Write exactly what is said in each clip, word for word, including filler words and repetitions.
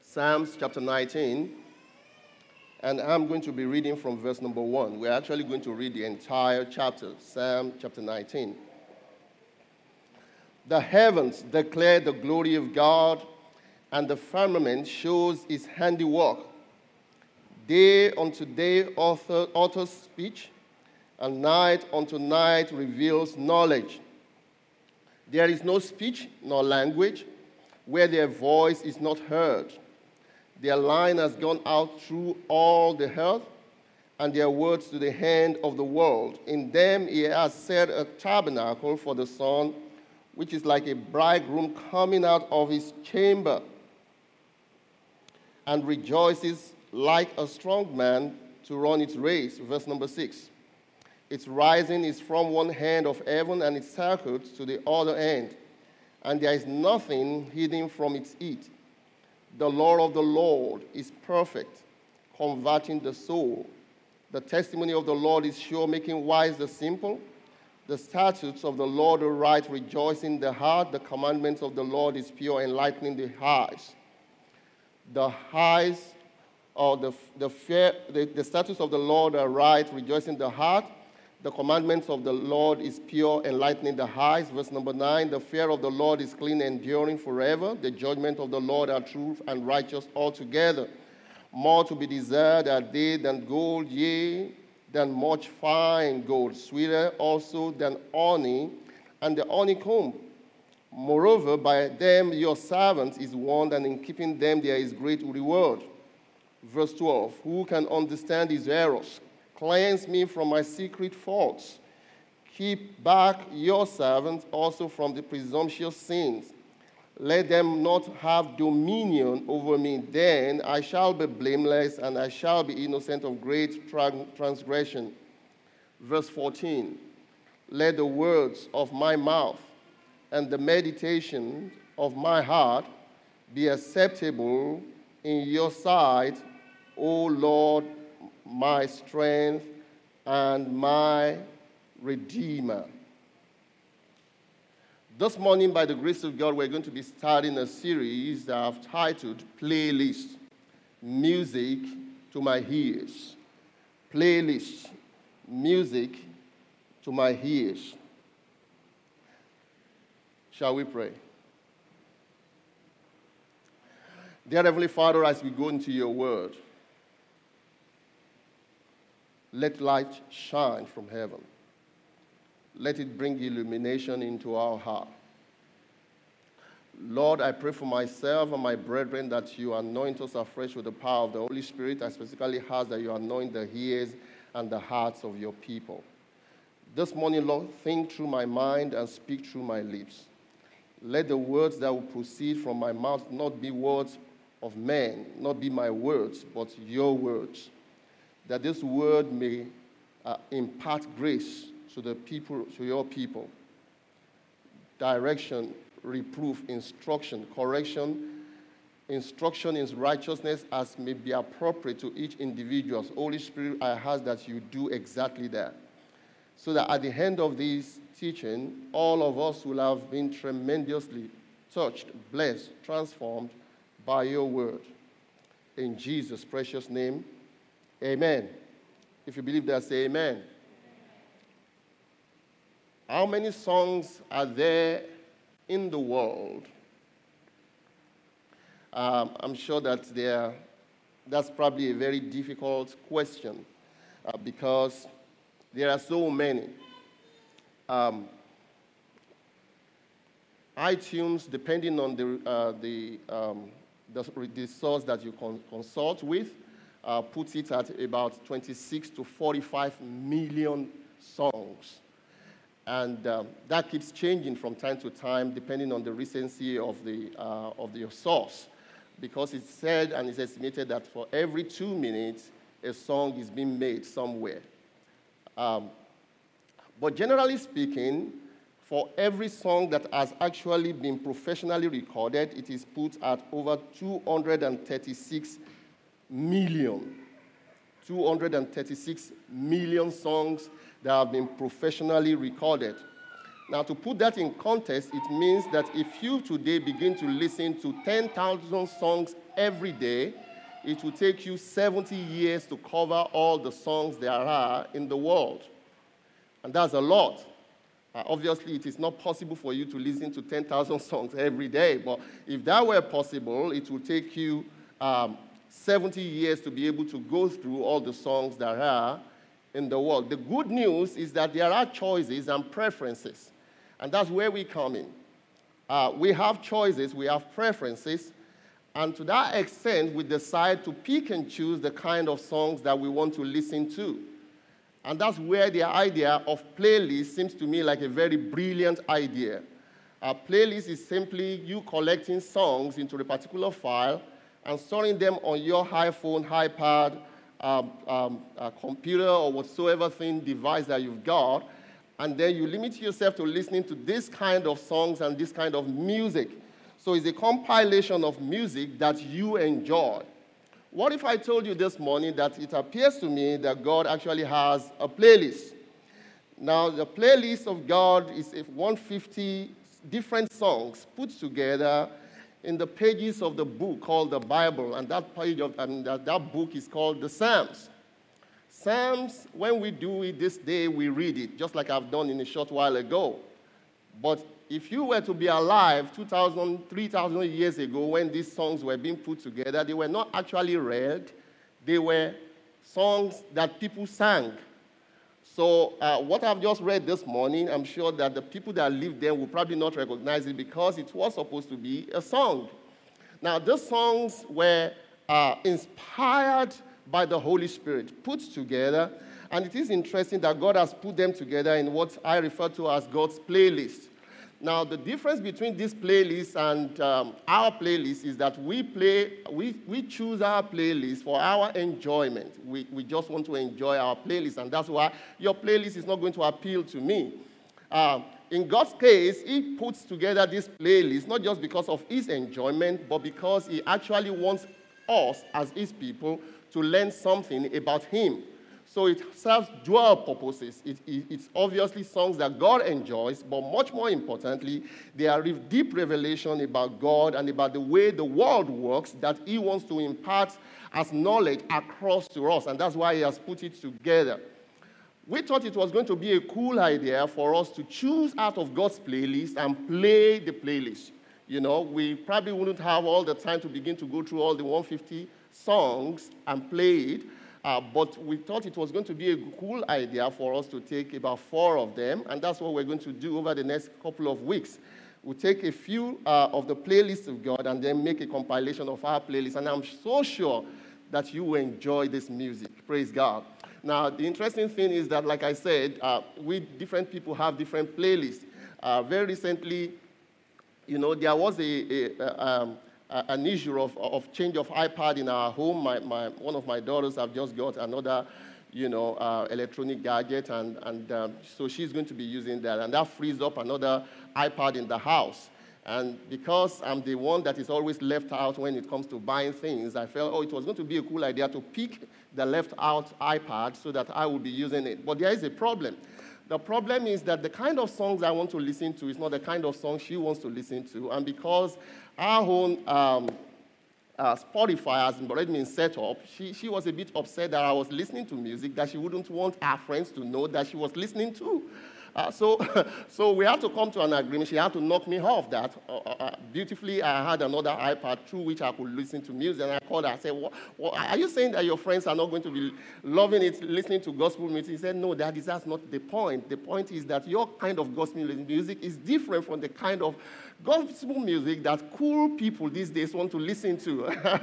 Psalms chapter nineteen, and I'm going to be reading from verse number one. We're actually going to read the entire chapter, Psalm chapter nineteen. The heavens declare the glory of God, and the firmament shows his handiwork. Day unto day author, utters speech, and night unto night reveals knowledge. There is no speech nor language where their voice is not heard. Their line has gone out through all the earth, and their words to the end of the world. In them he has set a tabernacle for the sun, which is like a bridegroom coming out of his chamber, and rejoices like a strong man to run its race. Verse number six. Its rising is from one end of heaven, and its circuit to the other end, and there is nothing hidden from its heat. The law of the Lord is perfect, converting the soul. The testimony of the Lord is sure, making wise the simple. The statutes of the Lord are right, rejoicing the heart. The commandments of the Lord is pure, enlightening the eyes. The eyes, or the the fear, the, the statutes of the Lord are right, rejoicing the heart. The commandments of the Lord is pure, enlightening the eyes. Verse number nine, the fear of the Lord is clean, enduring forever. The judgment of the Lord are truth and righteous altogether. More to be desired are they than gold, yea, than much fine gold, sweeter also than honey and the honeycomb. Moreover, by them your servant is warned, and in keeping them there is great reward. Verse twelve, who can understand his errors? Cleanse me from my secret faults. Keep back your servants also from the presumptuous sins. Let them not have dominion over me. Then I shall be blameless, and I shall be innocent of great transgression. Verse fourteen. Let the words of my mouth and the meditation of my heart be acceptable in your sight, O Lord, my strength and my Redeemer. This morning, by the grace of God, we're going to be starting a series that I've titled Playlist, Music to My Ears. Playlist, Music to My Ears. Shall we pray? Dear Heavenly Father, as we go into your word, let light shine from heaven. Let it bring illumination into our heart. Lord, I pray for myself and my brethren that you anoint us afresh with the power of the Holy Spirit. I specifically ask that you anoint the ears and the hearts of your people. This morning, Lord, think through my mind and speak through my lips. Let the words that will proceed from my mouth not be words of men, not be my words, but your words. That this word may uh, impart grace to the people, to your people. Direction, reproof, instruction, correction, instruction in righteousness as may be appropriate to each individual. Holy Spirit, I ask that you do exactly that. So that at the end of this teaching, all of us will have been tremendously touched, blessed, transformed by your word. In Jesus' precious name, amen. If you believe that, say amen. How many songs are there in the world? Um, I'm sure that there, that's probably a very difficult question uh, because there are so many. Um, iTunes, depending on the uh, the, um, the the source that you con- consult with, Uh, puts it at about twenty-six to forty-five million songs. And um, that keeps changing from time to time depending on the recency of the uh, of the source. Because it's said and it's estimated that for every two minutes, a song is being made somewhere. Um, but generally speaking, for every song that has actually been professionally recorded, it is put at over two hundred thirty-six million. two hundred thirty-six million songs that have been professionally recorded. Now, to put that in context, it means that if you today begin to listen to ten thousand songs every day, it will take you seventy years to cover all the songs there are in the world. And that's a lot. Uh, obviously, it is not possible for you to listen to ten thousand songs every day, but if that were possible, it would take you um, seventy years to be able to go through all the songs there are in the world. The good news is that there are choices and preferences, and that's where we come in. Uh, we have choices, we have preferences, and to that extent, we decide to pick and choose the kind of songs that we want to listen to. And that's where the idea of playlist seems to me like a very brilliant idea. A playlist is simply you collecting songs into a particular file and storing them on your iPhone, iPad, um, um, uh, computer, or whatsoever thing, device that you've got, and then you limit yourself to listening to this kind of songs and this kind of music. So it's a compilation of music that you enjoy. What if I told you this morning that it appears to me that God actually has a playlist? Now, the playlist of God is one hundred fifty different songs put together in the pages of the book called the Bible, and that page of and that, that book is called the Psalms. Psalms, when we do it this day, we read it, just like I've done in a short while ago. But if you were to be alive two thousand, three thousand years ago when these songs were being put together, they were not actually read. They were songs that people sang. So uh, what I've just read this morning, I'm sure that the people that lived there will probably not recognize it because it was supposed to be a song. Now, these songs were uh, inspired by the Holy Spirit, put together, and it is interesting that God has put them together in what I refer to as God's playlist. Now, the difference between this playlist and um, our playlist is that we play, we, we choose our playlist for our enjoyment. We, we just want to enjoy our playlist, and that's why your playlist is not going to appeal to me. Uh, in God's case, He puts together this playlist not just because of His enjoyment, but because He actually wants us as His people to learn something about Him. So it serves dual purposes. It, it, it's obviously songs that God enjoys, but much more importantly, they are deep revelation about God and about the way the world works that He wants to impart as knowledge across to us, and that's why He has put it together. We thought it was going to be a cool idea for us to choose out of God's playlist and play the playlist. You know, we probably wouldn't have all the time to begin to go through all the one hundred fifty songs and play it. Uh, but we thought it was going to be a cool idea for us to take about four of them, and that's what we're going to do over the next couple of weeks. We'll take a few uh, of the playlists of God and then make a compilation of our playlist, and I'm so sure that you will enjoy this music. Praise God. Now, the interesting thing is that, like I said, uh, we different people have different playlists. Uh, very recently, you know, there was a... a, a um, an issue of, of change of iPad in our home. My, my, one of my daughters have just got another, you know, uh, electronic gadget, and, and um, so she's going to be using that. And that frees up another iPad in the house. And because I'm the one that is always left out when it comes to buying things, I felt, oh, it was going to be a cool idea to pick the left-out iPad so that I would be using it. But there is a problem. The problem is that the kind of songs I want to listen to is not the kind of songs she wants to listen to. And because our own um, uh, Spotify has already been set up, she, she was a bit upset that I was listening to music that she wouldn't want her friends to know that she was listening to. Uh, so, so we had to come to an agreement. She had to knock me off that. Uh, uh, beautifully, I had another iPad through which I could listen to music. And I called her. I said, what, what, are you saying that your friends are not going to be loving it, listening to gospel music? He said, no, Daddy, that's not the point. The point is that your kind of gospel music is different from the kind of gospel music that cool people these days want to listen to.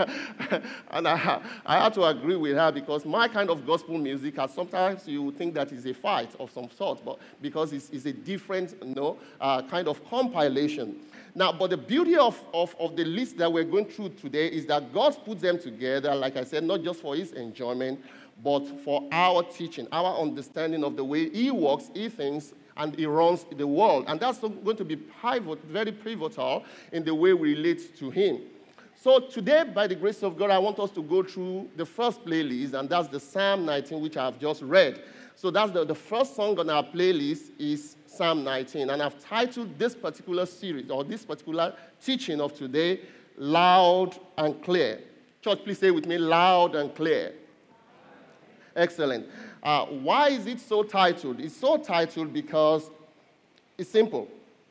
And I, I had to agree with her because my kind of gospel music, sometimes you think that is a fight of some sort, but because it's, it's a different, you know, uh, kind of compilation. Now, but the beauty of, of, of the list that we're going through today is that God puts them together, like I said, not just for His enjoyment, but for our teaching, our understanding of the way He works, He thinks, and He runs the world. And that's going to be pivot, very pivotal in the way we relate to Him. So today, by the grace of God, I want us to go through the first playlist, and that's the Psalm nineteen, which I've just read. So that's the, the first song on our playlist is Psalm nineteen. And I've titled this particular series, or this particular teaching of today, Loud and Clear. Church, please say with me, loud and clear. Excellent. Uh, why is it so titled? It's so titled because it's simple.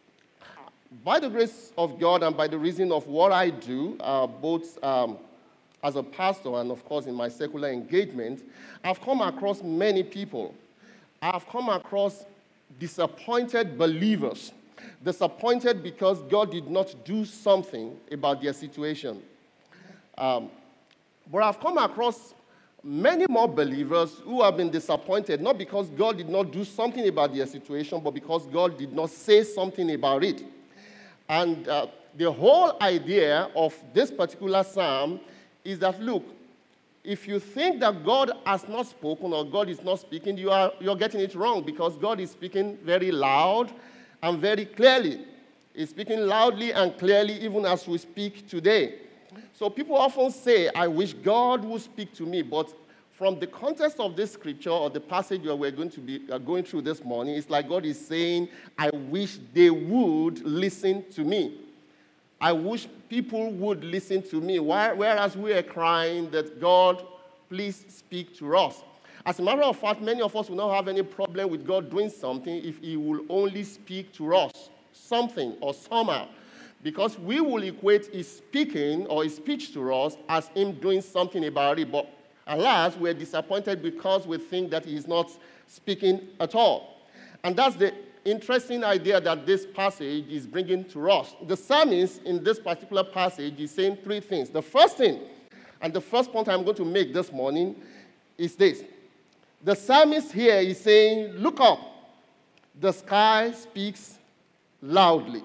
By the grace of God and by the reason of what I do, uh, both um, as a pastor and, of course, in my secular engagement, I've come across many people. I've come across disappointed believers. Disappointed because God did not do something about their situation. Um, but I've come across many more believers who have been disappointed, not because God did not do something about their situation, but because God did not say something about it. And uh, the whole idea of this particular psalm is that, look, if you think that God has not spoken or God is not speaking, you are, you're getting it wrong, because God is speaking very loud and very clearly. He's speaking loudly and clearly even as we speak today. So people often say, I wish God would speak to me, but from the context of this scripture or the passage that we're going to be uh, going through this morning, it's like God is saying, I wish they would listen to me. I wish people would listen to me, whereas we are crying that God, please speak to us. As a matter of fact, many of us will not have any problem with God doing something if he will only speak to us, something or somehow. Because we will equate his speaking or his speech to us as him doing something about it. But alas, we're disappointed because we think that he is not speaking at all. And that's the interesting idea that this passage is bringing to us. The psalmist in this particular passage is saying three things. The first thing, and the first point I'm going to make this morning, is this. The psalmist here is saying, look up. The sky speaks loudly.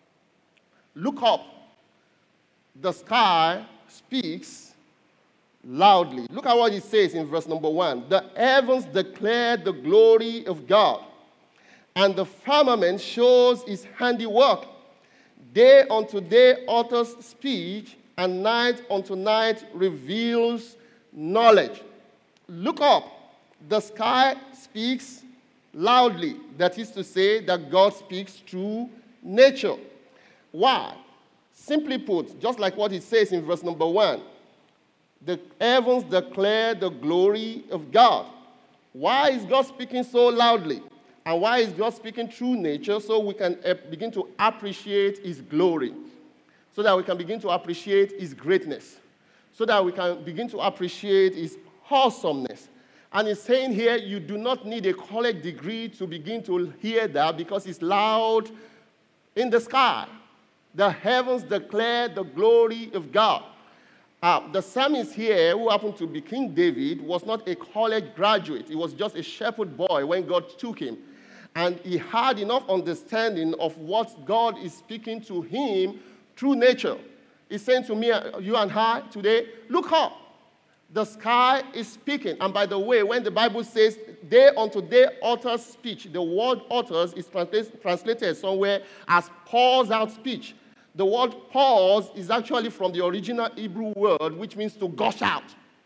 Look up. The sky speaks loudly. Look at what it says in verse number one. The heavens declare the glory of God, and the firmament shows his handiwork. Day unto day utters speech, and night unto night reveals knowledge. Look up. The sky speaks loudly. That is to say that God speaks through nature. Why? Simply put, just like what it says in verse number one, the heavens declare the glory of God. Why is God speaking so loudly? And why is God speaking through nature? So we can begin to appreciate his glory, so that we can begin to appreciate his greatness, so that we can begin to appreciate his awesomeness. And he's saying here, you do not need a college degree to begin to hear that, because it's loud in the sky. The heavens declare the glory of God. Uh, the psalmist here, who happened to be King David, was not a college graduate. He was just a shepherd boy when God took him. And he had enough understanding of what God is speaking to him through nature. He's saying to me, you and I today, look up. The sky is speaking. And by the way, when the Bible says day unto day utters speech, the word utters is translated somewhere as pours out speech. The word pours is actually from the original Hebrew word, which means to gush out.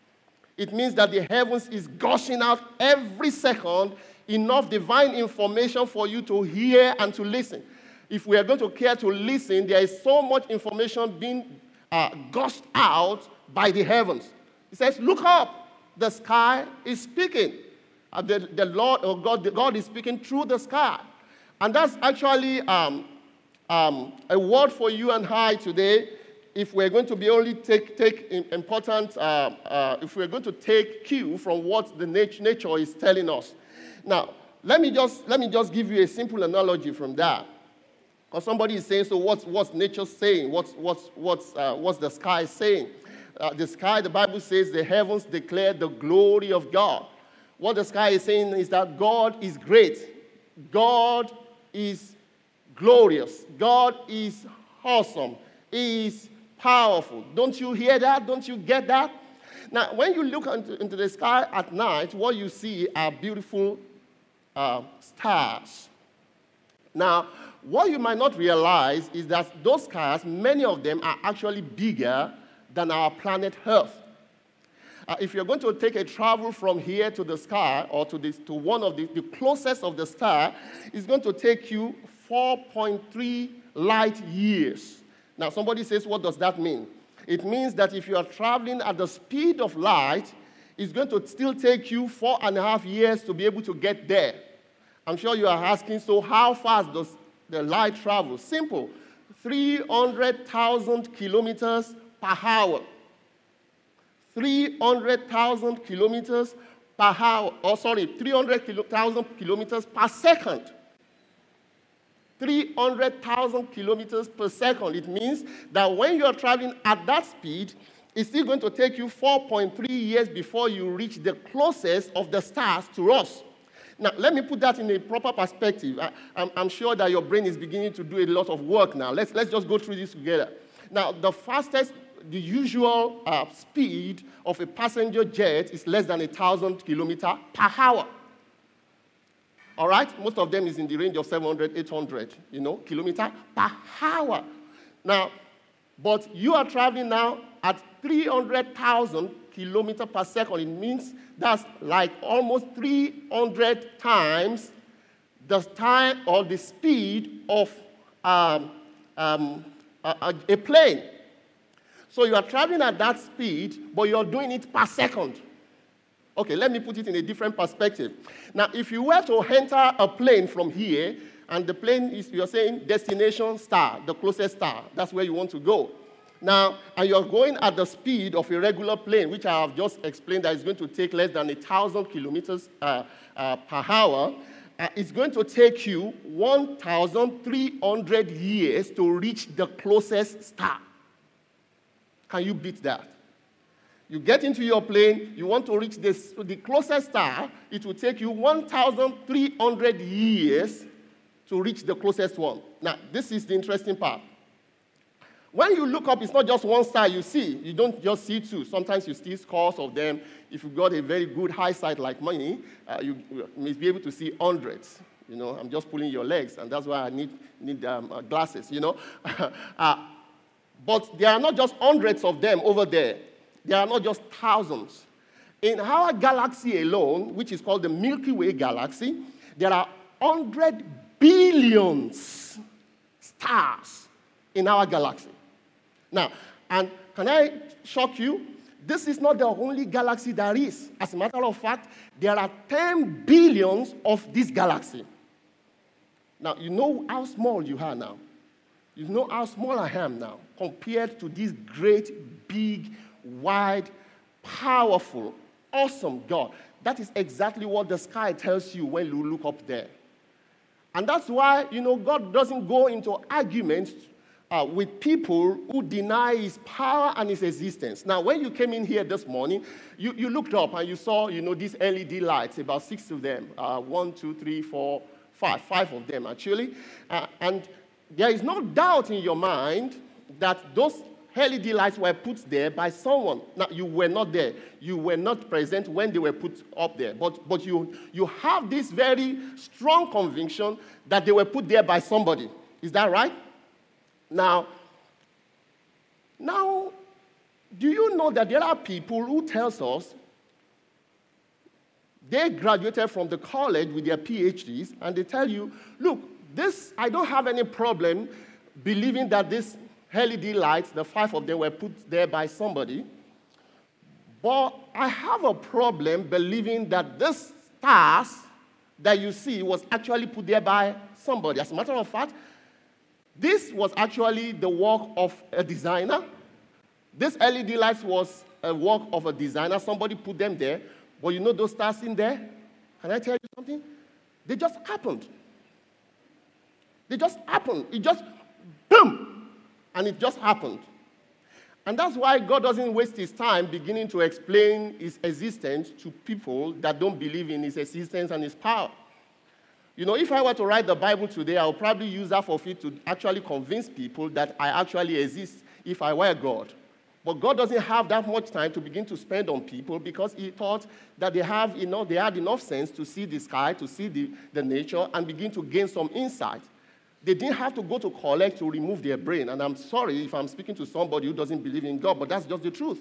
It means that the heavens is gushing out every second enough divine information for you to hear and to listen. If we are going to care to listen, there is so much information being uh, gushed out by the heavens. He says, look up. The sky is speaking. Uh, the, the Lord, or God, the God is speaking through the sky. And that's actually um, um, a word for you and I today. If we're going to be only take, take important, uh, uh, if we're going to take cue from what the nat- nature is telling us. Now, let me just let me just give you a simple analogy from that. Because somebody is saying, so what's what's nature saying? What's what's what's uh, what's the sky saying? Uh, the sky, the Bible says, the heavens declare the glory of God. What the sky is saying is that God is great. God is glorious. God is awesome. He is powerful. Don't you hear that? Don't you get that? Now, when you look into, into the sky at night, what you see are beautiful uh, stars. Now, what you might not realize is that those stars, many of them are actually bigger than our planet Earth. Uh, if you're going to take a travel from here to the sky, or to, this, to one of the, the closest of the star, it's going to take you four point three light years. Now, somebody says, what does that mean? It means that if you are traveling at the speed of light, it's going to still take you four and a half years to be able to get there. I'm sure you are asking, so how fast does the light travel? Simple. three hundred thousand kilometers per hour. three hundred thousand kilometers per hour. Oh, sorry, three hundred thousand kilometers per second. three hundred thousand kilometers per second. It means that when you are traveling at that speed, it's still going to take you four point three years before you reach the closest of the stars to us. Now, let me put that in a proper perspective. I, I'm, I'm sure that your brain is beginning to do a lot of work now. Let's, let's just go through this together. Now, the fastest, the usual uh, speed of a passenger jet is less than one thousand kilometers per hour. All right? Most of them is in the range of seven hundred, eight hundred, you know, kilometers per hour. Now, but you are traveling now at three hundred thousand kilometers per second. It means that's like almost three hundred times the time or the speed of um, um, a, a plane. So you are traveling at that speed, but you're doing it per second. Okay, let me put it in a different perspective. Now, if you were to enter a plane from here, and the plane is, you're saying, destination star, the closest star, that's where you want to go. Now, and you're going at the speed of a regular plane, which I have just explained that is going to take less than one thousand kilometers uh, uh, per hour, uh, it's going to take you one thousand three hundred years to reach the closest star. Can you beat that? You get into your plane, you want to reach this, the closest star, it will take you one thousand three hundred years to reach the closest one. Now, this is the interesting part. When you look up, it's not just one star you see. You don't just see two. Sometimes you see scores of them. If you've got a very good eyesight like mine, uh, you, you may be able to see hundreds. You know, I'm just pulling your legs, and that's why I need, need um, uh, glasses, you know. uh, but there are not just hundreds of them over there. There are not just thousands. In our galaxy alone, which is called the Milky Way galaxy, there are one hundred billions stars in our galaxy. Now, and can I shock you? This is not the only galaxy there is. As a matter of fact, there are ten billions of this galaxy. Now, you know how small you are now. You know how small I am now compared to this great, big, wide, powerful, awesome God. That is exactly what the sky tells you when you look up there. And that's why, you know, God doesn't go into arguments uh, with people who deny his power and his existence. Now, when you came in here this morning, you, you looked up and you saw, you know, these L E D lights, about six of them. Uh, one, two, three, four, five. Five of them, actually. Uh, and there is no doubt in your mind that those L E D lights were put there by someone. Now, you were not there. You were not present when they were put up there. But, but you, you have this very strong conviction that they were put there by somebody. Is that right? Now, now, do you know that there are people who tells us they graduated from the college with their P H Ds, and they tell you, look, this, I don't have any problem believing that this L E D lights, the five of them were put there by somebody. But I have a problem believing that this stars that you see was actually put there by somebody. As a matter of fact, this was actually the work of a designer. This L E D lights was a work of a designer. Somebody put them there. But you know those stars in there? Can I tell you something? They just happened. They just happened. It just, boom! And it just happened. And that's why God doesn't waste his time beginning to explain his existence to people that don't believe in his existence and his power. You know, if I were to write the Bible today, I would probably use that for it to actually convince people that I actually exist if I were God. But God doesn't have that much time to begin to spend on people because he thought that they have, you know, they had enough sense to see the sky, to see the, the nature, and begin to gain some insight. They didn't have to go to college to remove their brain. And I'm sorry if I'm speaking to somebody who doesn't believe in God, but that's just the truth.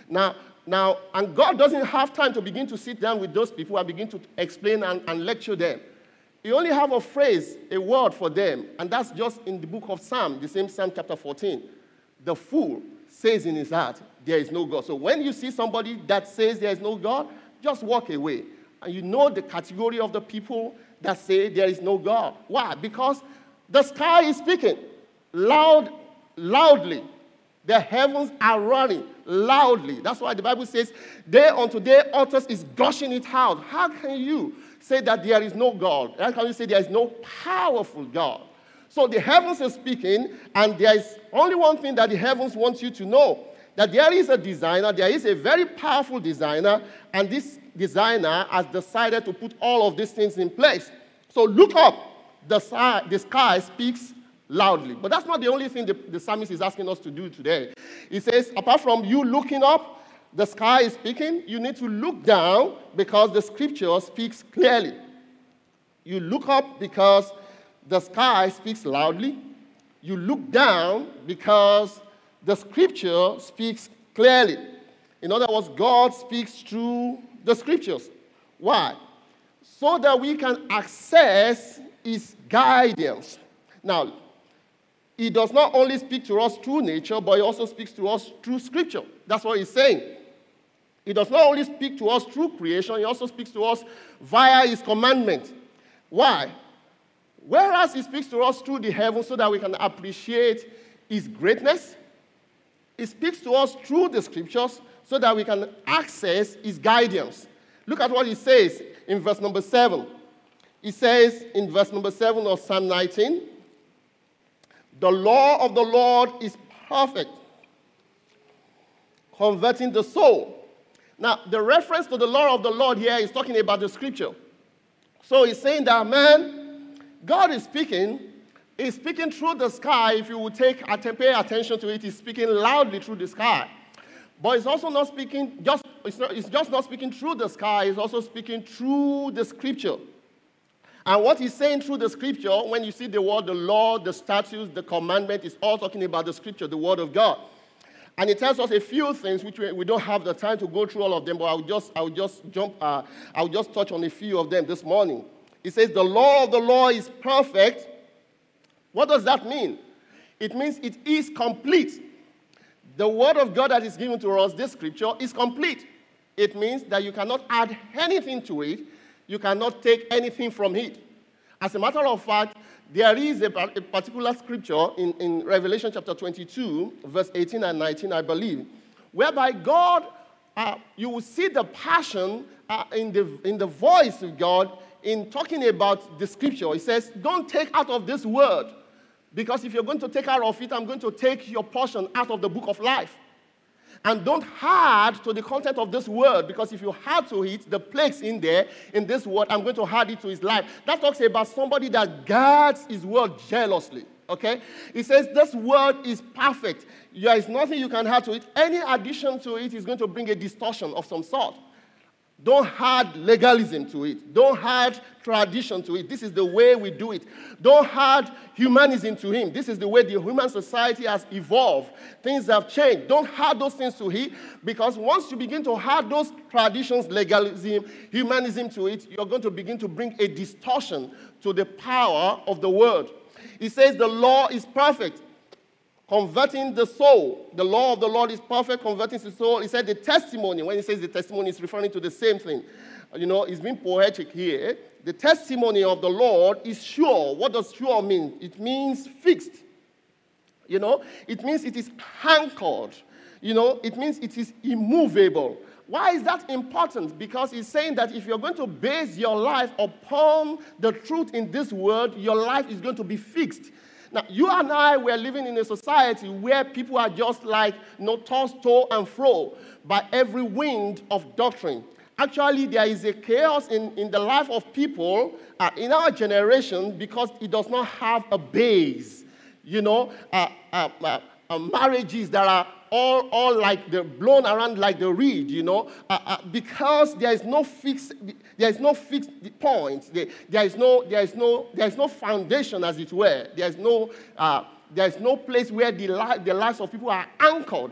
Now, now, and God doesn't have time to begin to sit down with those people and begin to explain and, and lecture them. You only have a phrase, a word for them, and that's just in the book of Psalm, the same Psalm chapter fourteen. The fool says in his heart, there is no God. So when you see somebody that says there is no God, just walk away. And you know the category of the people that say there is no God. Why? Because the sky is speaking loud, loudly. The heavens are running loudly. That's why the Bible says, day unto day utterance is gushing it out. How can you say that there is no God? How can you say there is no powerful God? So the heavens are speaking, and there is only one thing that the heavens want you to know, that there is a designer, there is a very powerful designer, and this designer has decided to put all of these things in place. So look up. The sky, the sky speaks loudly. But that's not the only thing the, the psalmist is asking us to do today. He says, apart from you looking up, the sky is speaking, you need to look down because the scripture speaks clearly. You look up because the sky speaks loudly. You look down because the scripture speaks clearly. In other words, God speaks through the scriptures. Why? So that we can access his guidance. Now, he does not only speak to us through nature, but he also speaks to us through scripture. That's what he's saying. He does not only speak to us through creation, he also speaks to us via his commandment. Why? Whereas he speaks to us through the heavens so that we can appreciate his greatness, he speaks to us through the scriptures so that we can access his guidance. Look at what he says in verse number seven. He says in verse number seven of Psalm nineteen, the law of the Lord is perfect, converting the soul. Now, the reference to the law of the Lord here is talking about the scripture. So he's saying that, man, God is speaking. He's speaking through the sky. If you will take pay attention to it, he's speaking loudly through the sky. But he's also not speaking, just, it's, not, it's just not speaking through the sky, he's also speaking through the scripture. And what he's saying through the scripture, when you see the word, the law, the statutes, the commandment, is all talking about the scripture, the word of God. And it tells us a few things, which we, we don't have the time to go through all of them, but I'll just, I'll just jump, uh, I'll just touch on a few of them this morning. It says, the law of the law is perfect. What does that mean? It means it is complete. The word of God that is given to us, this scripture, is complete. It means that you cannot add anything to it. You cannot take anything from it. As a matter of fact, there is a, a particular scripture in, in Revelation chapter twenty-two, verse eighteen and nineteen, I believe, whereby God, uh, you will see the passion uh, in, the, in the voice of God in talking about the scripture. He says, don't take out of this word, because if you're going to take out of it, I'm going to take your portion out of the book of life. And don't add to the content of this word, because if you add to it the plagues in there, in this word, I'm going to add it to his life. That talks about somebody that guards his word jealously, okay? He says this word is perfect. There is nothing you can add to it. Any addition to it is going to bring a distortion of some sort. Don't add legalism to it. Don't add tradition to it. This is the way we do it. Don't add humanism to him. This is the way the human society has evolved. Things have changed. Don't add those things to it, because once you begin to add those traditions, legalism, humanism to it, you're going to begin to bring a distortion to the power of the word. He says the law is perfect, converting the soul. The law of the Lord is perfect, converting the soul. He said the testimony. When he says the testimony, he's referring to the same thing. You know, he's being poetic here. The testimony of the Lord is sure. What does sure mean? It means fixed. You know, it means it is anchored. You know, it means it is immovable. Why is that important? Because he's saying that if you're going to base your life upon the truth in this word, your life is going to be fixed. Now, you and I were living in a society where people are just like, you know, tossed to and fro by every wind of doctrine. Actually, there is a chaos in, in the life of people uh, in our generation because it does not have a base. You know, uh, uh, uh, uh, marriages that are all, all like they're blown around like the reed, you know, uh, uh, because there is no fixed, there is no fixed point. There, there is no, there is no, there is no foundation, as it were. There is no, uh, there is no place where the, li- the lives of people are anchored.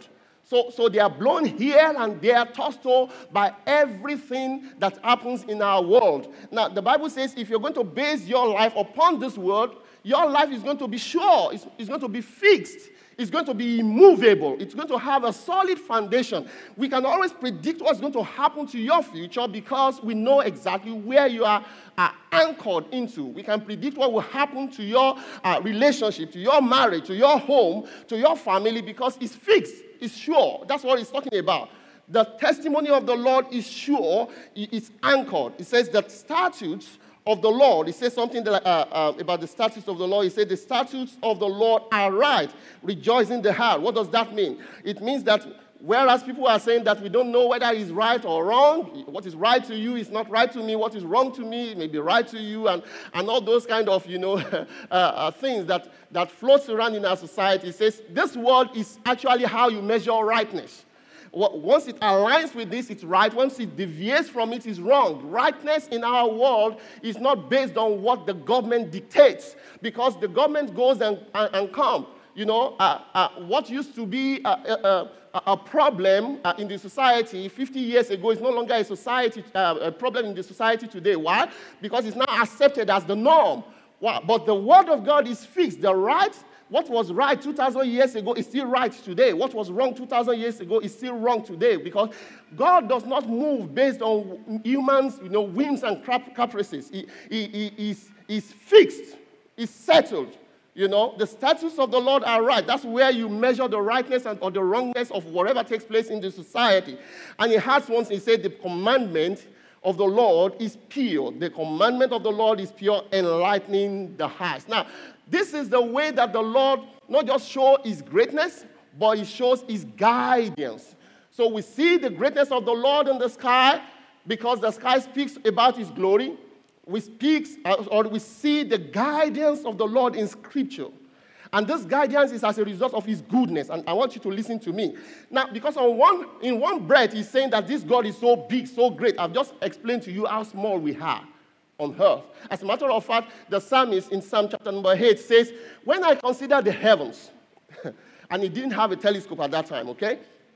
So, so they are blown here and there, tossed to by everything that happens in our world. Now, the Bible says if you're going to base your life upon this world, your life is going to be sure. It's, it's going to be fixed. It's going to be immovable. It's going to have a solid foundation. We can always predict what's going to happen to your future because we know exactly where you are uh, anchored into. We can predict what will happen to your uh, relationship, to your marriage, to your home, to your family because it's fixed. It's sure. That's what he's talking about. The testimony of the Lord is sure. It's anchored. It says that statutes of the Lord. He says something that, uh, uh, about the statutes of the Lord. He said the statutes of the Lord are right, rejoice in the heart. What does that mean? It means that whereas people are saying that we don't know whether it's right or wrong, what is right to you is not right to me, what is wrong to me may be right to you, and, and all those kind of, you know, uh, uh, things that, that floats around in our society. It says this world is actually how you measure rightness. Once it aligns with this, it's right. Once it deviates from it, it's wrong. Rightness in our world is not based on what the government dictates, because the government goes and, and, and comes. You know, uh, uh, what used to be a, a, a, a problem uh, in the society fifty years ago is no longer a society uh, a problem in the society today. Why? Because it's now accepted as the norm. Wow. But the word of God is fixed. The right. What was right two thousand years ago is still right today. What was wrong two thousand years ago is still wrong today, because God does not move based on humans, you know, whims and caprices. He, he, he is, is fixed. He's settled. You know, the statutes of the Lord are right. That's where you measure the rightness and, or the wrongness of whatever takes place in the society. And he has once, he said, the commandment of the Lord is pure. The commandment of the Lord is pure, enlightening the hearts. Now, this is the way that the Lord not just shows his greatness, but he shows his guidance. So we see the greatness of the Lord in the sky because the sky speaks about his glory. We speak or we see the guidance of the Lord in Scripture. And this guidance is as a result of his goodness. And I want you to listen to me. Now, because on one, in one breath, he's saying that this God is so big, so great. I've just explained to you how small we are on earth. As a matter of fact, the psalmist in Psalm chapter number eight says, when I consider the heavens, and he didn't have a telescope at that time, okay?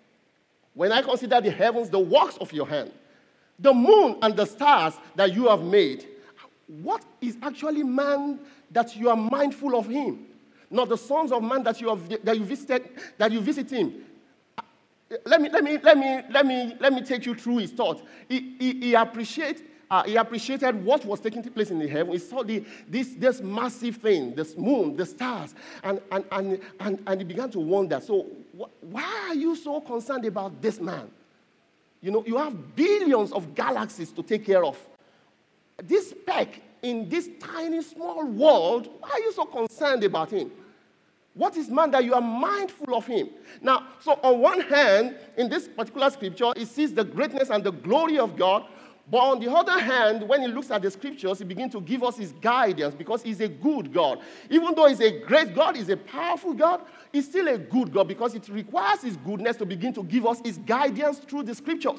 When I consider the heavens, the works of your hand, the moon and the stars that you have made, what is actually man that you are mindful of him? Not the sons of man that you have that you visited, that you visit him. Let me let me let me let me let me take you through his thought. He he, he appreciate uh, he appreciated what was taking place in the heaven. He saw the this this massive thing, this moon, the stars, and and and and, and he began to wonder. So wh- why are you so concerned about this man? You know, you have billions of galaxies to take care of. This speck in this tiny, small world, why are you so concerned about him? What is man that you are mindful of him? Now, so on one hand, in this particular scripture, he sees the greatness and the glory of God. But on the other hand, when he looks at the scriptures, he begins to give us his guidance because he's a good God. Even though he's a great God, he's a powerful God, he's still a good God because it requires his goodness to begin to give us his guidance through the scriptures.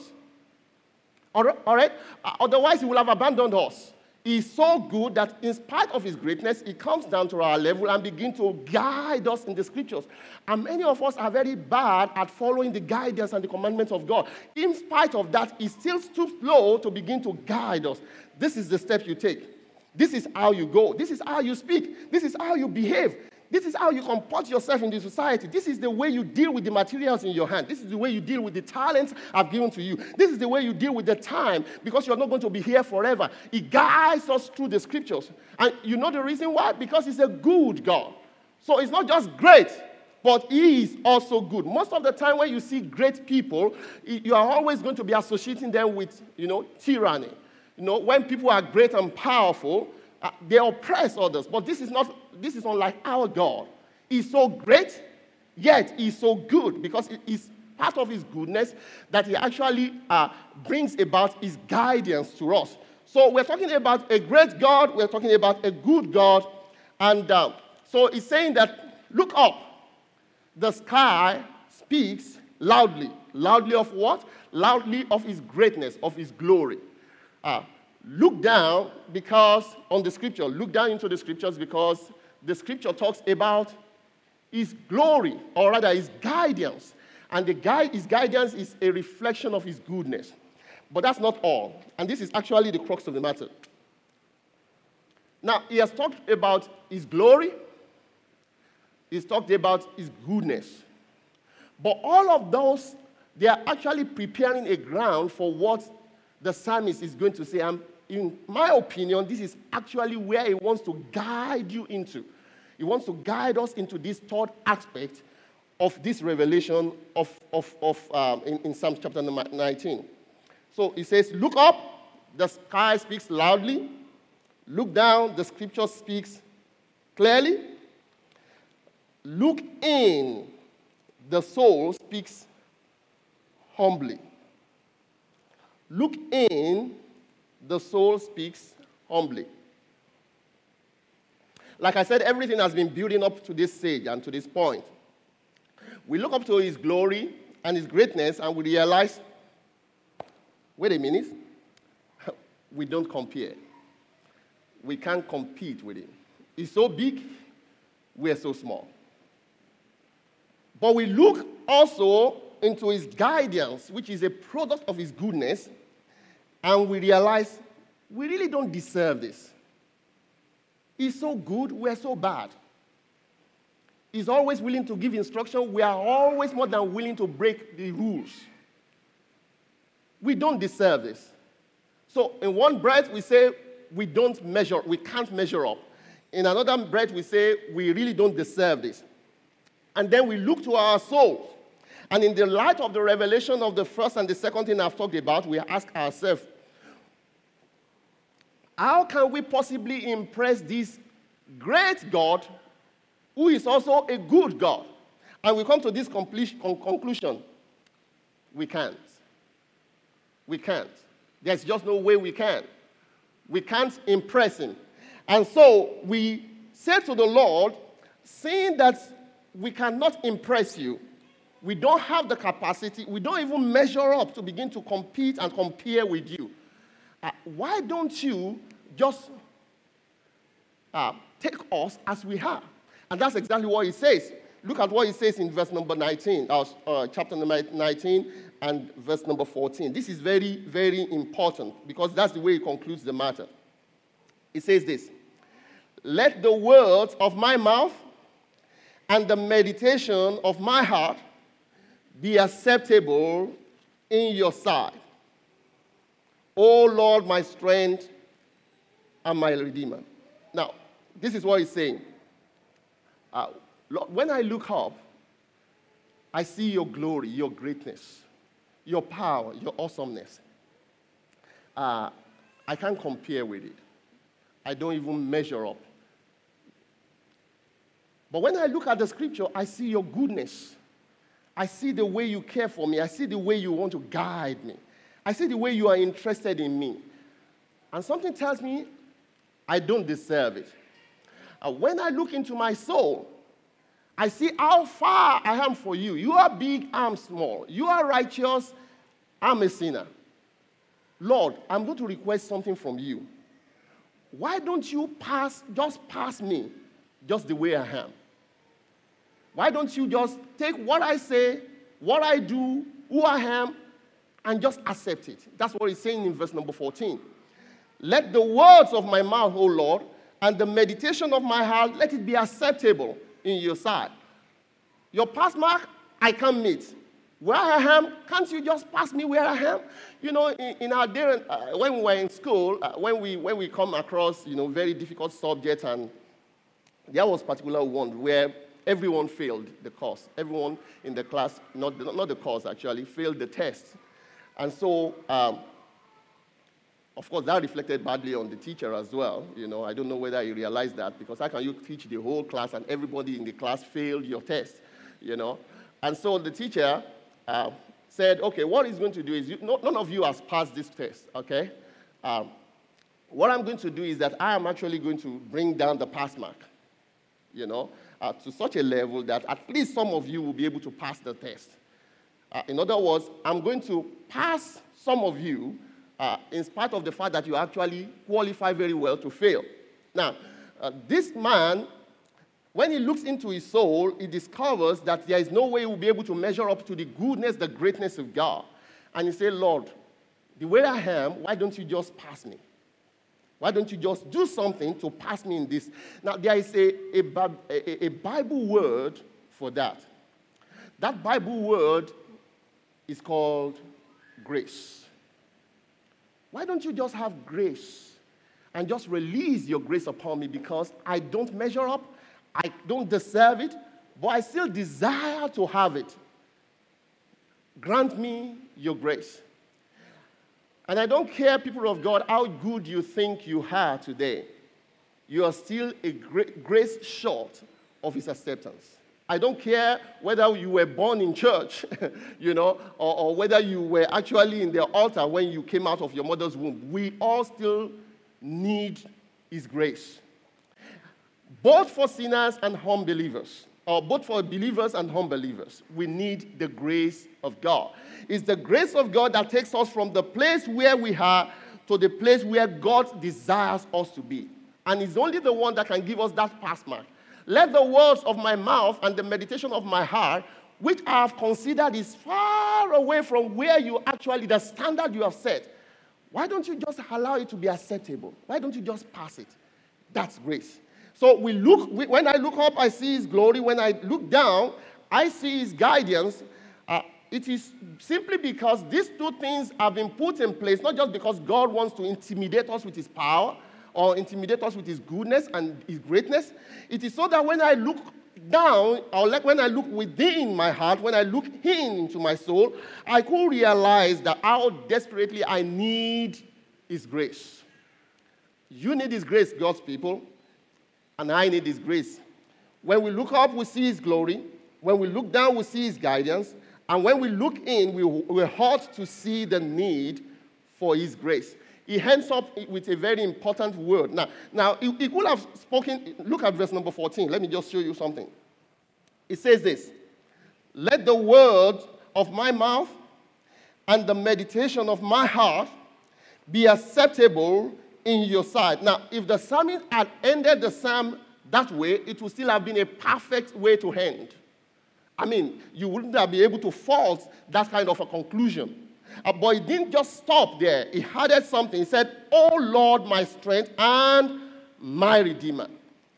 All right? All right? Otherwise, he will have abandoned us. He's so good that in spite of his greatness, he comes down to our level and begins to guide us in the scriptures. And many of us are very bad at following the guidance and the commandments of God. In spite of that, he still stoops low to begin to guide us. This is the steps you take. This is how you go. This is how you speak. This is how you behave. This is how you comport yourself in the society. This is the way you deal with the materials in your hand. This is the way you deal with the talents I've given to you. This is the way you deal with the time, because you're not going to be here forever. He guides us through the scriptures. And you know the reason why? Because he's a good God. So it's not just great, but he is also good. Most of the time when you see great people, you are always going to be associating them with, you know, tyranny. You know, when people are great and powerful, Uh, they oppress others, but this is not. This is unlike our God. He's so great, yet he's so good, because it is part of his goodness that he actually uh, brings about his guidance to us. So we're talking about a great God. We're talking about a good God, and uh, so he's saying that, look up. The sky speaks loudly. Loudly of what? Loudly of his greatness, of his glory. Uh, Look down because, on the scripture, look down into the scriptures because the scripture talks about his glory, or rather his guidance. And the guide, his guidance is a reflection of his goodness. But that's not all. And this is actually the crux of the matter. Now, he has talked about his glory. He's talked about his goodness. But all of those, they are actually preparing a ground for what the psalmist is going to say. And in my opinion, this is actually where he wants to guide you into. He wants to guide us into this third aspect of this revelation of, of, of um, in, in Psalm chapter nineteen. So he says, look up, the sky speaks loudly. Look down, the scripture speaks clearly. Look in, the soul speaks humbly. Look in, the soul speaks humbly. Like I said, everything has been building up to this stage and to this point. We look up to his glory and his greatness, and we realize, wait a minute, we don't compare. We can't compete with him. He's so big, we're so small. But we look also into his guidance, which is a product of his goodness, and we realize we really don't deserve this. He's so good, we're so bad. He's always willing to give instruction. We are always more than willing to break the rules. We don't deserve this. So in one breath, we say we don't measure, we can't measure up. In another breath, we say we really don't deserve this. And then we look to our souls. And in the light of the revelation of the first and the second thing I've talked about, we ask ourselves, how can we possibly impress this great God who is also a good God? And we come to this conclusion. We can't. We can't. There's just no way we can. We can't impress him. And so we say to the Lord, seeing that we cannot impress you, we don't have the capacity, we don't even measure up to begin to compete and compare with you. Uh, why don't you just uh, take us as we are? And that's exactly what he says. Look at what he says in verse number nineteen, uh, uh, chapter number nineteen and verse number fourteen. This is very, very important because that's the way he concludes the matter. He says this, let the words of my mouth and the meditation of my heart be acceptable in your sight. O Lord, my strength and my Redeemer. Now, this is what he's saying. Uh, Lord, when I look up, I see your glory, your greatness, your power, your awesomeness. Uh, I can't compare with it. I don't even measure up. But when I look at the scripture, I see your goodness. I see the way you care for me. I see the way you want to guide me. I see the way you are interested in me. And something tells me I don't deserve it. Uh, when I look into my soul, I see how far I am for you. You are big, I'm small. You are righteous, I'm a sinner. Lord, I'm going to request something from you. Why don't you pass, just pass me just the way I am? Why don't you just take what I say, what I do, who I am, and just accept it? That's what he's saying in verse number fourteen. Let the words of my mouth, O Lord, and the meditation of my heart, let it be acceptable in your sight. Your pass mark, I can't meet. Where I am, can't you just pass me where I am? You know, in, in our day, uh, when we were in school, uh, when we when we come across, you know, very difficult subjects, and there was particular one where everyone failed the course. Everyone in the class, not, not the course actually, failed the test. And so, um, of course, that reflected badly on the teacher as well. You know, I don't know whether you realize that, because how can you teach the whole class and everybody in the class failed your test, you know? And so the teacher uh, said, okay, what he's going to do is, you, no, none of you has passed this test, okay? Um, what I'm going to do is that I am actually going to bring down the pass mark, you know, uh, to such a level that at least some of you will be able to pass the test. Uh, in other words, I'm going to pass some of you uh, in spite of the fact that you actually qualify very well to fail. Now, uh, this man When he looks into his soul, he discovers that there is no way he will be able to measure up to the goodness, the greatness of God. And he said, Lord, the way I am, why don't you just pass me? Why don't you just do something to pass me in this? Now, there is a, a, a, a Bible word for that. That Bible word is called grace. Why don't you just have grace and just release your grace upon me, because I don't measure up, I don't deserve it, but I still desire to have it. Grant me your grace. And I don't care, people of God, how good you think you are today. You are still a grace short of his acceptance. I don't care whether you were born in church, you know, or, or whether you were actually in the altar when you came out of your mother's womb. We all still need his grace. Both for sinners and unbelievers, or both for believers and unbelievers, we need the grace of God. It's the grace of God that takes us from the place where we are to the place where God desires us to be. And it's only the one that can give us that pass mark. Let the words of my mouth and the meditation of my heart, which I have considered is far away from where you actually, the standard you have set, why don't you just allow it to be acceptable? Why don't you just pass it? That's grace. So we look. We, when I look up, I see his glory. When I look down, I see his guidance. Uh, it is simply because these two things have been put in place, not just because God wants to intimidate us with his power or intimidate us with his goodness and his greatness. It is so that when I look down, or like when I look within my heart, when I look into my soul, I could realize that how desperately I need his grace. You need his grace, God's people, and I need his grace. When we look up, we see his glory. When we look down, we see his guidance. And when we look in, we, we're hard to see the need for his grace. He ends up with a very important word. Now, now he, he could have spoken, look at verse number fourteen. Let me just show you something. It says this: let the word of my mouth and the meditation of my heart be acceptable in your sight. Now, if the psalmist had ended the psalm that way, it would still have been a perfect way to end. I mean, you wouldn't have been able to fault that kind of a conclusion. Uh, but he didn't just stop there. He added something. He said, "O Lord, my strength and my Redeemer."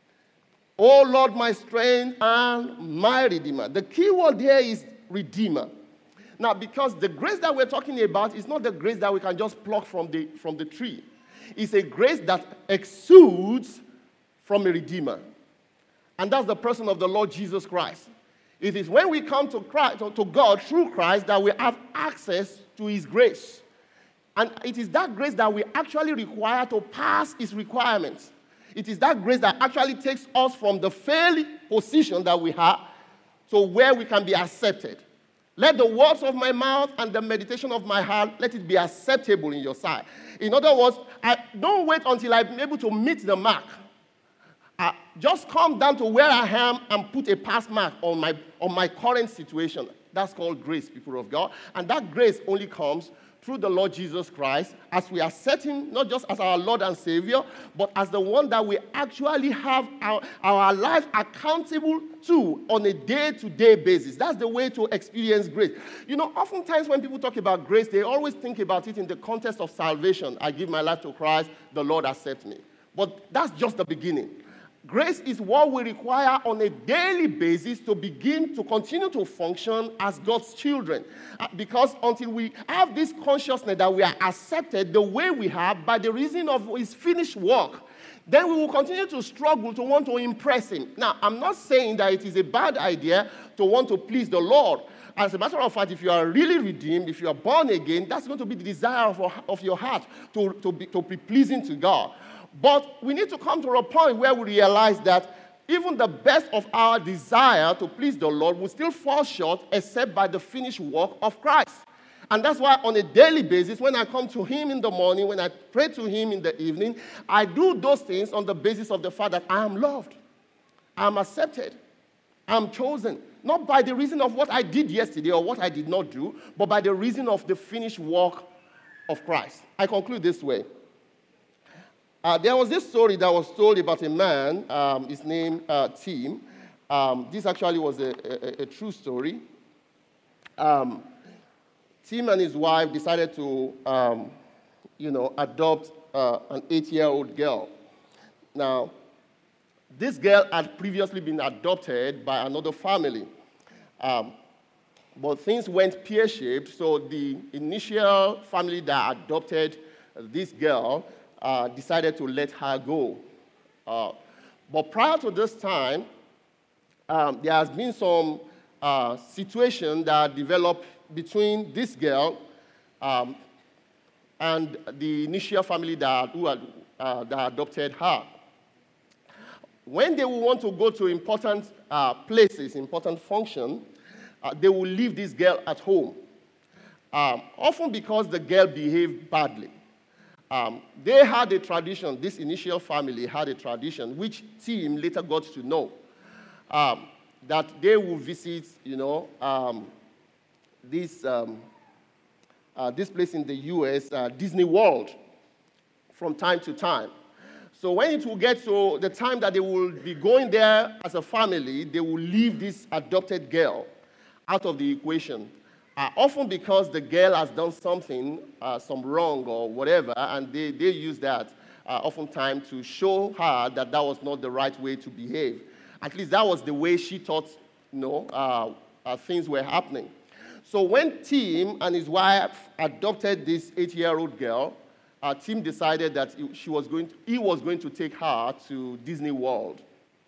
"O Lord, my strength and my Redeemer." The key word there is Redeemer. Now, because the grace that we're talking about is not the grace that we can just pluck from the, from the tree. It's a grace that exudes from a Redeemer. And that's the person of the Lord Jesus Christ. It is when we come to Christ, to God through Christ, that we have access to his grace. And it is that grace that we actually require to pass his requirements. It is that grace that actually takes us from the failing position that we have to where we can be accepted. Let the words of my mouth and the meditation of my heart, let it be acceptable in your sight. In other words, I don't wait until I'm able to meet the mark. Uh, just come down to where I am and put a pass mark on my, on my current situation. That's called grace, people of God. And that grace only comes through the Lord Jesus Christ, as we are setting, not just as our Lord and Savior, but as the one that we actually have our, our life accountable to on a day-to-day basis. That's the way to experience grace. You know, oftentimes when people talk about grace, they always think about it in the context of salvation. I give my life to Christ, the Lord accepts me. But that's just the beginning. Grace is what we require on a daily basis to begin to continue to function as God's children. Uh, because until we have this consciousness that we are accepted the way we are by the reason of his finished work, then we will continue to struggle to want to impress him. Now, I'm not saying that it is a bad idea to want to please the Lord. As a matter of fact, if you are really redeemed, if you are born again, that's going to be the desire of, of your heart to, to, be, to be pleasing to God. But we need to come to a point where we realize that even the best of our desire to please the Lord will still fall short except by the finished work of Christ. And that's why on a daily basis, when I come to him in the morning, when I pray to him in the evening, I do those things on the basis of the fact that I am loved, I am accepted, I am chosen. Not by the reason of what I did yesterday or what I did not do, but by the reason of the finished work of Christ. I conclude this way. Uh, there was this story that was told about a man, um, his name uh, Tim, Um, this actually was a, a, a true story. Um, Tim and his wife decided to, um, you know, adopt uh, an eight-year-old girl. Now, this girl had previously been adopted by another family. Um, but things went pear-shaped, so the initial family that adopted this girl uh, decided to let her go. Uh, but prior to this time, um, there has been some uh, situation that developed between this girl um, and the initial family that, who had, uh, that adopted her. When they will want to go to important uh, places, important functions, uh, they will leave this girl at home, um, often because the girl behaved badly. Um, they had a tradition, this initial family had a tradition, which Tim later got to know, um, that they will visit, you know, um, this, um, uh, this place in the U S, uh, Disney World, from time to time. So when it will get to the time that they will be going there as a family, they will leave this adopted girl out of the equation, uh, often because the girl has done something, uh, some wrong or whatever, and they, they use that uh, oftentimes to show her that that was not the right way to behave. At least that was the way she thought, you know, uh, uh, things were happening. So when Tim and his wife adopted this eight-year-old girl, uh, Tim decided that she was going to, he was going to take her to Disney World.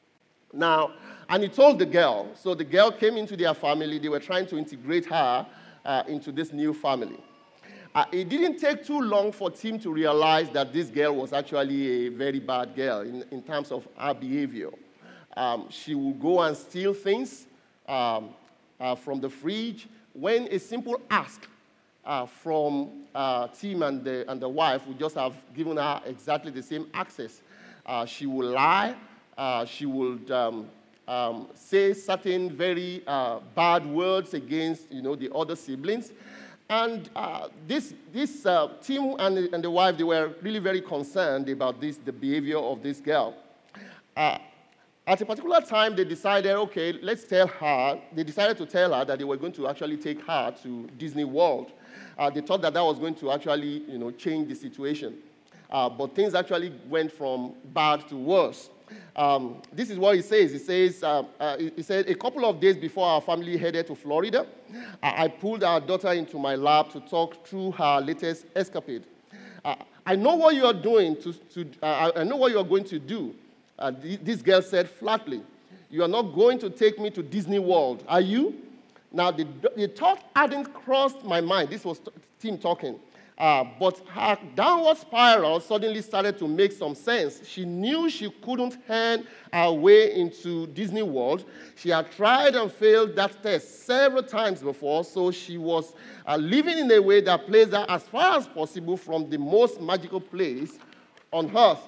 Now, and he told the girl. So the girl came into their family. They were trying to integrate her uh, into this new family. Uh, it didn't take too long for Tim to realize that this girl was actually a very bad girl in, in terms of her behavior. Um, she would go and steal things um, uh, from the fridge. When a simple ask uh, from uh, Tim and the, and the wife would just have given her exactly the same access, uh, she would lie. Uh, she would um, um, say certain very uh, bad words against, you know, the other siblings. And uh, this, this uh, Tim and, and the wife, they were really very concerned about this, the behavior of this girl. Uh, At a particular time, they decided, okay, let's tell her. They decided to tell her that they were going to actually take her to Disney World. Uh, they thought that that was going to actually, you know, change the situation. Uh, but things actually went from bad to worse. Um, this is what he says. He says, uh, uh, he said, a couple of days before our family headed to Florida, I, I pulled our daughter into my lap to talk through her latest escapade. Uh, I know what you are doing. To, to uh, I know what you are going to do. Uh, th- this girl said flatly, "You are not going to take me to Disney World, are you?" Now, the, the thought hadn't crossed my mind. This was t- Tim talking. Uh, but her downward spiral suddenly started to make some sense. She knew she couldn't hand her way into Disney World. She had tried and failed that test several times before, so she was uh, living in a way that placed her as far as possible from the most magical place on earth.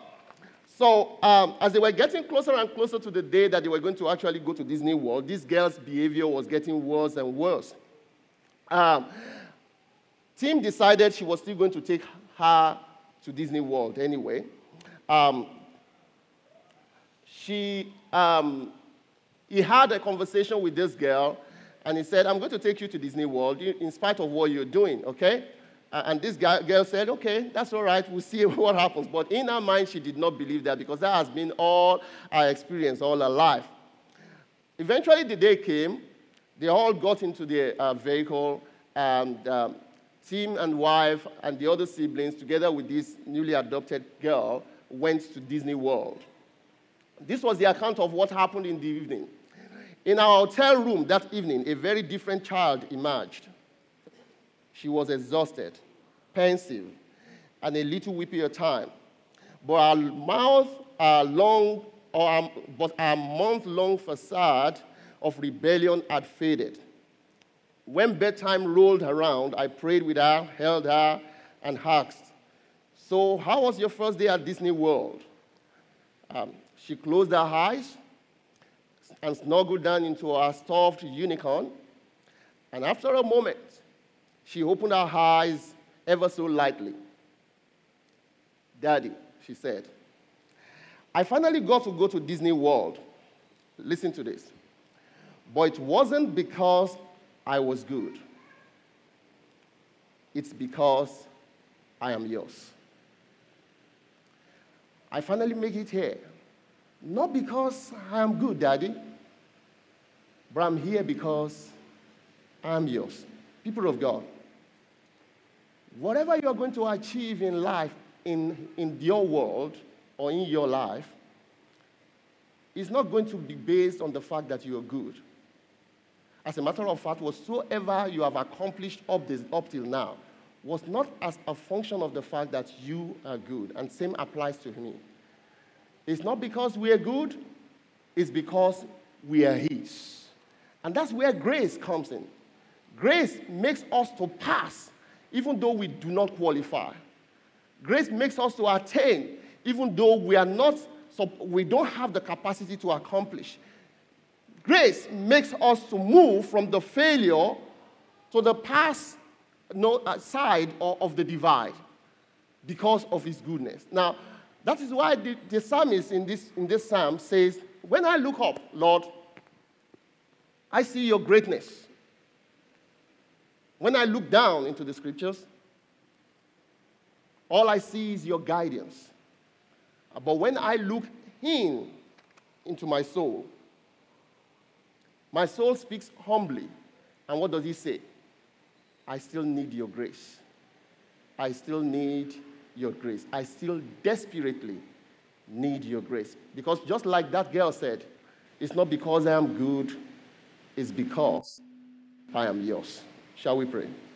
So um, as they were getting closer and closer to the day that they were going to actually go to Disney World, this girl's behavior was getting worse and worse. Um, Tim decided she was still going to take her to Disney World anyway. Um, she, um, he had a conversation with this girl, and he said, "I'm going to take you to Disney World in spite of what you're doing, okay?" Uh, and this guy, girl said, "Okay, that's all right. We'll see what happens." But in her mind, she did not believe that because that has been all her experience all her life. Eventually, the day came. They all got into the uh, vehicle, and um, Tim and wife and the other siblings, together with this newly adopted girl, went to Disney World. This was the account of what happened in the evening. In our hotel room that evening, a very different child emerged. She was exhausted, pensive, and a little weepy at time. But her mouth, her long, or her, but her month-long facade of rebellion had faded. When bedtime rolled around, I prayed with her, held her, and asked, "So, how was your first day at Disney World?" Um, she closed her eyes and snuggled down into her stuffed unicorn. And after a moment, she opened her eyes ever so lightly. "Daddy," she said, "I finally got to go to Disney World." Listen to this. But it wasn't because I was good. It's because I am yours. I finally make it here. Not because I am good, Daddy, but I'm here because I am yours. People of God, whatever you are going to achieve in life, in, in your world or in your life, is not going to be based on the fact that you are good. As a matter of fact, whatsoever you have accomplished up, this, up till now was not as a function of the fact that you are good. And same applies to me. It's not because we are good, it's because we are His. And that's where grace comes in. Grace makes us to pass, even though we do not qualify. Grace makes us to attain, even though we are not, we don't have the capacity to accomplish. Grace makes us to move from the failure to the pass side of the divide because of His goodness. Now, that is why the, the psalmist in this, in this psalm says, when I look up, Lord, I see your greatness. When I look down into the scriptures, all I see is your guidance. But when I look in into my soul, my soul speaks humbly. And what does he say? I still need your grace. I still need your grace. I still desperately need your grace. Because just like that girl said, it's not because I am good, it's because I am yours. Shall we pray?